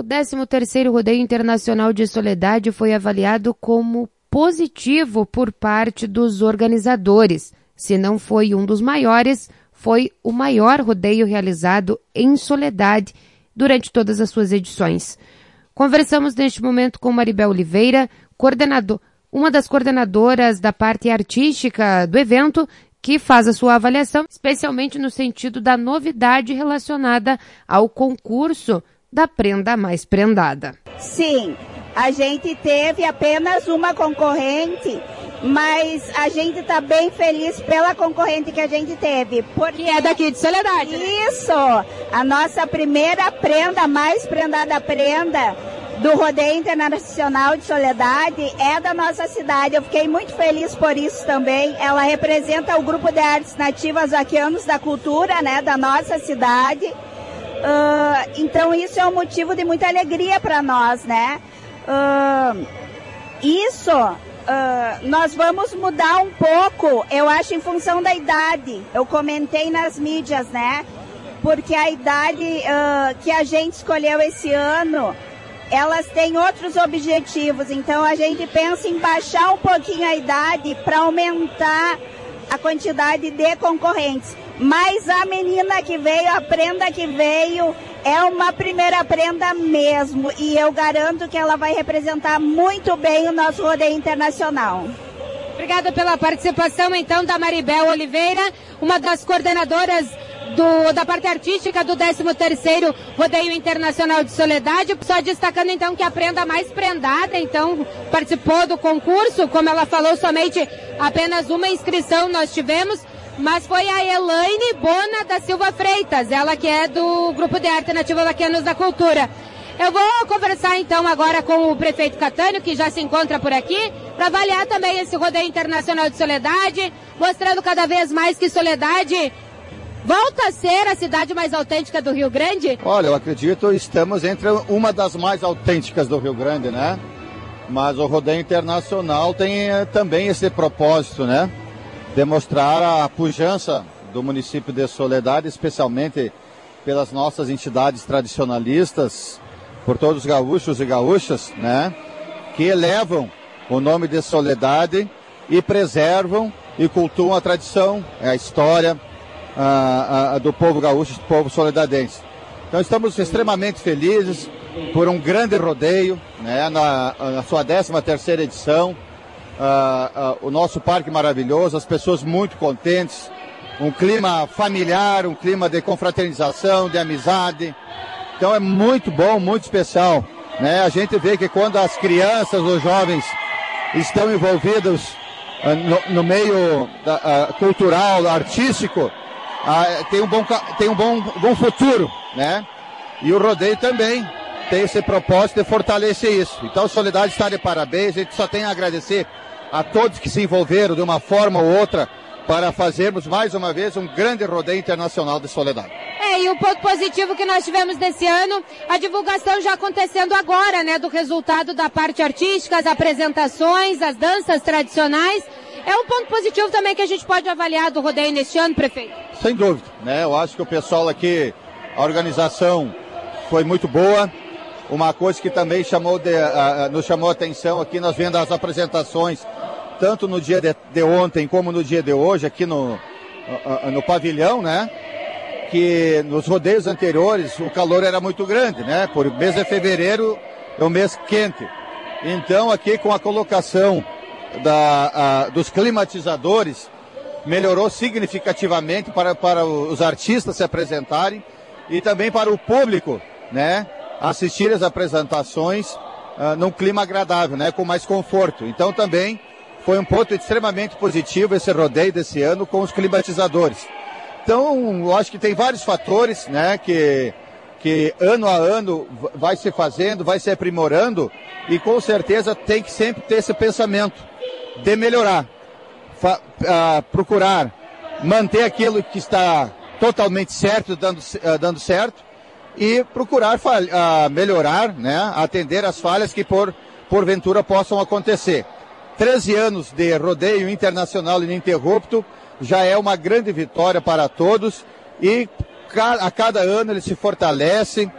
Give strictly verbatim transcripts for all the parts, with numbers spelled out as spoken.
décimo terceiro Rodeio Internacional de Soledade foi avaliado como positivo por parte dos organizadores. Se não foi um dos maiores, foi o maior rodeio realizado em Soledade durante todas as suas edições. Conversamos neste momento com Maribel Oliveira, coordenador, uma das coordenadoras da parte artística do evento, que faz a sua avaliação, especialmente no sentido da novidade relacionada ao concurso da prenda mais prendada. Sim, a gente teve apenas uma concorrente, mas a gente está bem feliz pela concorrente que a gente teve. Porque que é daqui de Soledade. Isso! A nossa primeira prenda, mais prendada prenda do Rodeio Internacional de Soledade é da nossa cidade. Eu fiquei muito feliz por isso também. Ela representa o Grupo de Artes Nativas Vaquianos da Cultura, né, da nossa cidade. Uh, então isso é um motivo de muita alegria para nós, né? Uh, isso, uh, nós vamos mudar um pouco, eu acho, em função da idade. Eu comentei nas mídias, né? Porque a idade uh, que a gente escolheu esse ano, elas têm outros objetivos. Então a gente pensa em baixar um pouquinho a idade para aumentar a quantidade de concorrentes. Mas a menina que veio, a prenda que veio, é uma primeira prenda mesmo. E eu garanto que ela vai representar muito bem o nosso rodeio internacional. Obrigada pela participação, então, da Maribel Oliveira, uma das coordenadoras do, da parte artística do décimo terceiro Rodeio Internacional de Soledade. Só destacando, então, que a prenda mais prendada, então, participou do concurso. Como ela falou, somente apenas uma inscrição nós tivemos. Mas foi a Elaine Bona da Silva Freitas, ela que é do Grupo de Arte Nativa Vaquianos da Cultura. Eu vou conversar então agora com o prefeito Catânio, que já se encontra por aqui, para avaliar também esse Rodeio Internacional de Soledade, mostrando cada vez mais que Soledade volta a ser a cidade mais autêntica do Rio Grande. Olha, eu acredito que estamos entre uma das mais autênticas do Rio Grande, né? Mas o Rodeio Internacional tem também esse propósito, né? Demonstrar a pujança do município de Soledade, especialmente pelas nossas entidades tradicionalistas, por todos os gaúchos e gaúchas, né, que elevam o nome de Soledade e preservam e cultuam a tradição, a história a, a, do povo gaúcho, do povo solidadense. Então estamos extremamente felizes por um grande rodeio, né, na, na sua décima terceira edição. Uh, uh, o nosso parque maravilhoso, as pessoas muito contentes, um clima familiar, um clima de confraternização, de amizade. Então é muito bom, muito especial, né? A gente vê que quando as crianças, os jovens estão envolvidos uh, no, no meio da, uh, cultural, artístico, uh, tem um bom, tem um bom, bom futuro, né? E o rodeio também tem esse propósito de fortalecer isso. Então, Soledade está de parabéns, a gente só tem a agradecer a todos que se envolveram de uma forma ou outra para fazermos mais uma vez um grande rodeio internacional de Soledade. É, e o ponto positivo que nós tivemos nesse ano, a divulgação já acontecendo agora, né, do resultado da parte artística, as apresentações, as danças tradicionais. É um ponto positivo também que a gente pode avaliar do rodeio neste ano, prefeito? Sem dúvida, né? Eu acho que o pessoal aqui, a organização foi muito boa. Uma coisa que também chamou de, uh, nos chamou a atenção aqui, nós vendo as apresentações, tanto no dia de, de ontem como no dia de hoje, aqui no, uh, no pavilhão, né? Que nos rodeios anteriores o calor era muito grande, né? Por mês de fevereiro é um mês quente. Então aqui com a colocação da, uh, dos climatizadores, melhorou significativamente para, para os artistas se apresentarem e também para o público, né? Assistir as apresentações uh, num clima agradável, né, com mais conforto. Então também foi um ponto extremamente positivo esse rodeio desse ano com os climatizadores. Então, eu acho que tem vários fatores, né, que, que ano a ano vai se fazendo, vai se aprimorando e com certeza tem que sempre ter esse pensamento de melhorar, fa, uh, procurar manter aquilo que está totalmente certo, dando, uh, dando certo, e procurar uh, melhorar, né, atender as falhas que por, porventura possam acontecer. treze anos de rodeio internacional ininterrupto já é uma grande vitória para todos e a cada ano ele se fortalece,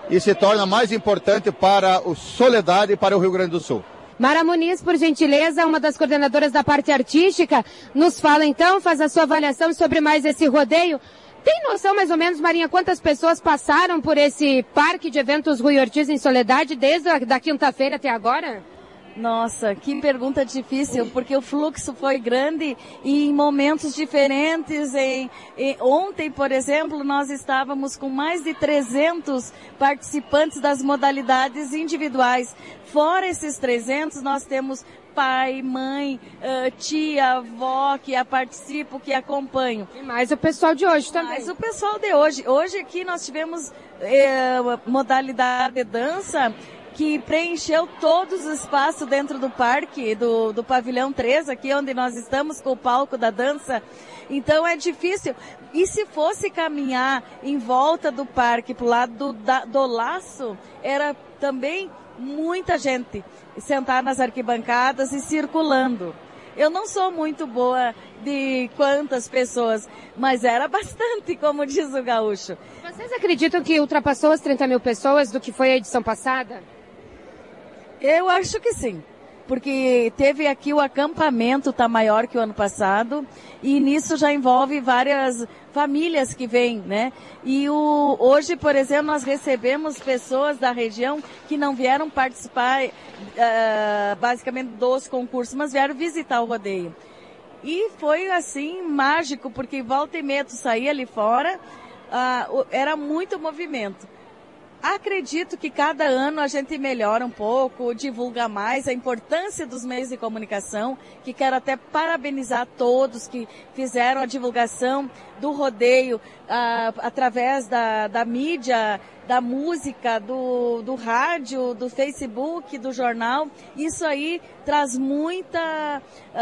e se torna mais importante para o Soledade e para o Rio Grande do Sul. Mara Muniz, por gentileza, uma das coordenadoras da parte artística, nos fala então, faz a sua avaliação sobre mais esse rodeio. Tem noção mais ou menos, Marinha, quantas pessoas passaram por esse parque de eventos Rui Ortiz em Soledade desde a da quinta-feira até agora? Nossa, que pergunta difícil, porque o fluxo foi grande e em momentos diferentes. Em, em, ontem, por exemplo, nós estávamos com mais de trezentos participantes das modalidades individuais. Fora esses trezentos, nós temos pai, mãe, uh, tia, avó que a participam, que acompanham. E mais o pessoal de hoje também. Mais o pessoal de hoje. Hoje aqui nós tivemos eh, modalidade de dança que preencheu todos os espaços dentro do parque, do, do pavilhão três, aqui onde nós estamos com o palco da dança. Então é difícil. E se fosse caminhar em volta do parque, pro lado do, da, do laço, era também muita gente sentar nas arquibancadas e circulando. Eu não sou muito boa de quantas pessoas, mas era bastante, como diz o gaúcho. Vocês acreditam que ultrapassou as trinta mil pessoas do que foi a edição passada? Eu acho que sim, porque teve aqui o acampamento, tá maior que o ano passado, e nisso já envolve várias famílias que vêm, né? E o, hoje, por exemplo, nós recebemos pessoas da região que não vieram participar, uh, basicamente, dos concursos, mas vieram visitar o rodeio. E foi, assim, mágico, porque volta e meia tu saía ali fora, uh, era muito movimento. Acredito que cada ano a gente melhora um pouco, divulga mais a importância dos meios de comunicação, que quero até parabenizar todos que fizeram a divulgação do rodeio ah, através da, da mídia, da música, do, do rádio, do Facebook, do jornal. Isso aí traz muita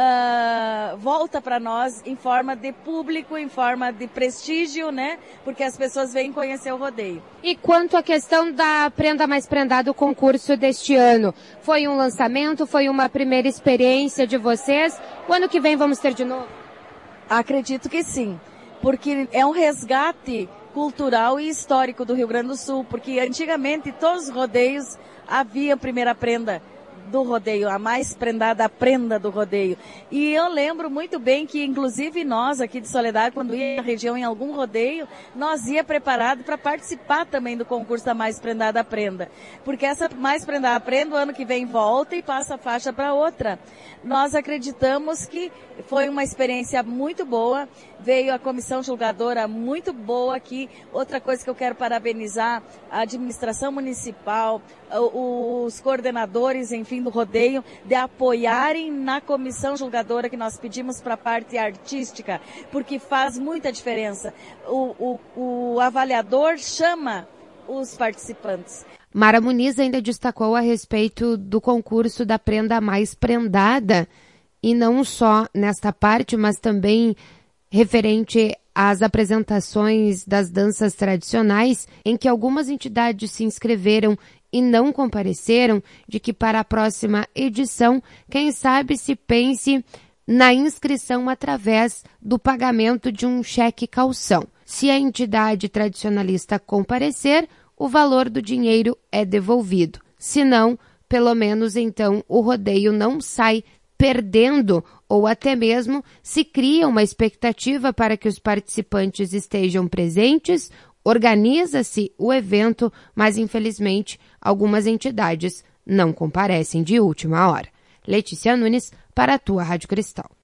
uh, volta para nós em forma de público, em forma de prestígio, né? Porque as pessoas vêm conhecer o rodeio. E quanto à questão da Prenda Mais Prendada, o concurso deste ano, foi um lançamento, foi uma primeira experiência de vocês? O ano que vem vamos ter de novo? Acredito que sim, porque é um resgate cultural e histórico do Rio Grande do Sul, porque antigamente todos os rodeios havia primeira prenda do rodeio, a mais prendada, a prenda do rodeio. E eu lembro muito bem que, inclusive, nós aqui de Soledade, quando ia na região em algum rodeio, nós ia preparado para participar também do concurso da mais prendada a prenda. Porque essa mais prendada a prenda, o ano que vem volta e passa a faixa para outra. Nós acreditamos que foi uma experiência muito boa, veio a comissão julgadora muito boa aqui. Outra coisa que eu quero parabenizar, a administração municipal, os coordenadores, enfim, do rodeio, de apoiarem na comissão julgadora que nós pedimos para a parte artística, porque faz muita diferença. O, o, o avaliador chama os participantes. Mara Muniz ainda destacou a respeito do concurso da Prenda Mais Prendada, e não só nesta parte, mas também referente às apresentações das danças tradicionais, em que algumas entidades se inscreveram e não compareceram, de que para a próxima edição, quem sabe se pense na inscrição através do pagamento de um cheque calção. Se a entidade tradicionalista comparecer, o valor do dinheiro é devolvido. Se não, pelo menos então o rodeio não sai perdendo, ou até mesmo se cria uma expectativa para que os participantes estejam presentes, organiza-se o evento, mas infelizmente algumas entidades não comparecem de última hora. Letícia Nunes, para a tua Rádio Cristal.